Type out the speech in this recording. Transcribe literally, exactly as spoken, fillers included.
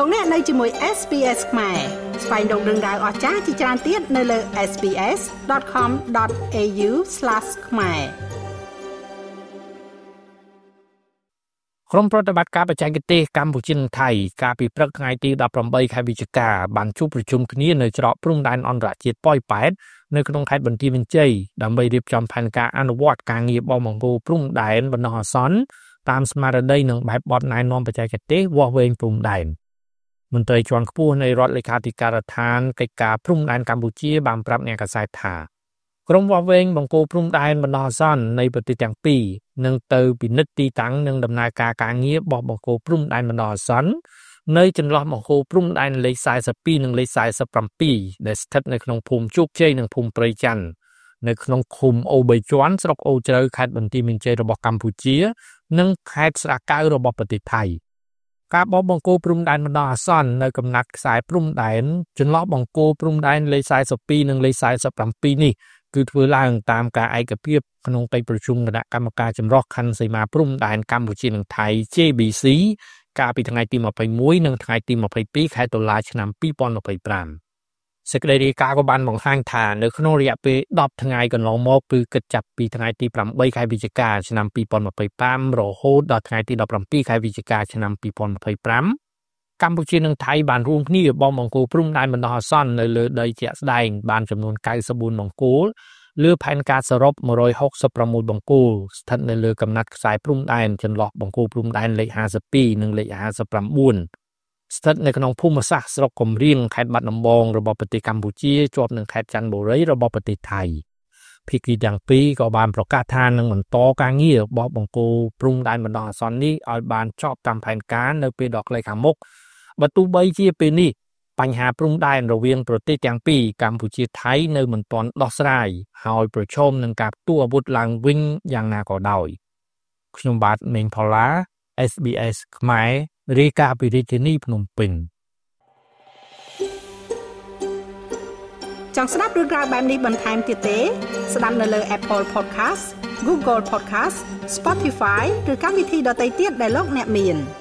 លោកអ្នកនៅជាមួយ เอส บี เอส ខ្មែរស្វែងរកដឹងដៅអស្ចារ្យជាច្រើនទៀតនៅលើ เอส บี เอส ដត com ដត เอ ยู ស្លាស ខ្មែរក្រុមប្រតិបត្តិការបច្ចេកទេសកម្ពុជានិងថៃកាលពីព្រឹកថ្ងៃទីដប់ប្រាំបីខែវិច្ឆិកាបានជួបប្រជុំគ្នានៅច្រកព្រំដែនអន្តរជាតិប៉ោយប៉ែតនៅក្នុងខេត្តបន្ទាយមានជ័យដើម្បីរៀបចំផែនការអនុវត្តការងារបោះបង្គោលព្រំដែនបណ្ដោះអាសន្នតាមស្មារតីនិងបែបបទណែនាំបច្ចេកទេសវាស់វែងព្រំដែនមន្ត្រីជាន់ខ្ពស់នៃរដ្ឋលេខាធិការដ្ឋានកិច្ចការព្រំដែនកម្ពុជាបានប្រាប់អ្នកកាសែតថាក្រុមវាស់វែងបង្គោលព្រំដែនបណ្ដោះអាសន្ននៃប្រទេសទាំងពីរនឹងទៅពិនិត្យទីតាំងនិងដំណើរការការងារបោះបង្គោលព្រំដែនបណ្ដោះអាសន្ននៅចន្លោះបង្គោលព្រំដែនលេខสี่สิบtwoនិងលេខสี่สิบเจ็ดដែលស្ថិតនៅក្នុងភូមិជោគជ័យនិងភូមិព្រៃច័ន្ទនៅក្នុងឃុំអូបីជាន់ស្រុកអូជ្រៅខេត្តបន្ទាយមានជ័យរបស់កម្ពុជានិងខេត្តស្រាកៅរបស់ប្រទេសថៃការបោះបង្គោលព្រំដែនបណ្ដោះអាសន្ននៅកំណាត់ខ្សែព្រំដែនចន្លោះបង្គោលព្រំដែនលេខสี่สิบtwoនិងលេខสี่สิบเจ็ดនេះគឺធ្វើឡើងតាមការឯកភាពក្នុងកិច្ចប្រជុំគណៈកម្មការចម្រុះខណ្ឌសីមាព្រំដែនកម្ពុជានិងថៃ J B C កាលពីថ្ងៃទីยี่สิบเอ็ดនិងថ្ងៃទីยี่สิบสองខែតុលាឆ្នាំยี่สิบยี่สิบห้าសេចក្តីរាយការណ៍ក៏បានបង្ហាញថានៅក្នុងរយៈពេលដប់ថ្ងៃកន្លងមកគឺគិតចាប់ពីថ្ងៃទីeightខែវិច្ឆិកាឆ្នាំยี่สิบยี่สิบห้ารហូតដល់ថ្ងៃទីsevenខែវិច្ឆិកាឆ្នាំยี่สิบยี่สิบห้កម្ពុជានិងថៃបានរួមគ្នាបោះបង្គោលព្រំដែនបណ្ដោះអាសន្ននៅលើដីជាក់ស្ដែងបានចំនួនninety fourបង្គោលលើផែនការសរុបone hundred sixty-sixបង្គោលស្ថិតនៅលើកំណាត់ខ្សែព្រំដែនចន្លោះបង្គោលព្រំដែនលេខfifty-twoនិងលេខfifty-nineស្ថិតនៅក្នុងភូមិសាស្ត្រស្រុកកំរៀងខេត្តបាត់ដំបងរបស់ប្រទេសកម្ពុជាជាប់នឹងខេត្តចន្ទបុរីរបស់ប្រទេសថៃភាគីទាំងពីរក៏បានប្រកាសថានឹងបន្តការងារបោះបង្គោលព្រំដែនបណ្ដោះអាសន្ននេះឲ្យបានចប់តាមផែនការនៅពេលដ៏ខ្លីខាងមុខបើទោះបីជាពេលនេះបញ្ហាព្រំដែនរវាងប្រទេសទាំងពីរកម្ពុជាថៃនៅមិនទាន់ដោះស្រាយហើយប្រឈមនឹងការផ្ទុះអាវុធឡើងវិញយ៉ាងណាក៏ដោយខ្ញុំបាទមេងផល្លា เอส บี เอส ខ្មែររាយការណ៍ពីរាជធានីភ្នំពេញចង់ស្ដាប់រឿងរ៉ាវបែបនេះបន្ថែមទៀតទេស្ដាប់នៅលើ Apple Podcast Google Podcast Spotify ឬកម្មវិធីដទៃទៀតដែលលោកអ្នកមាន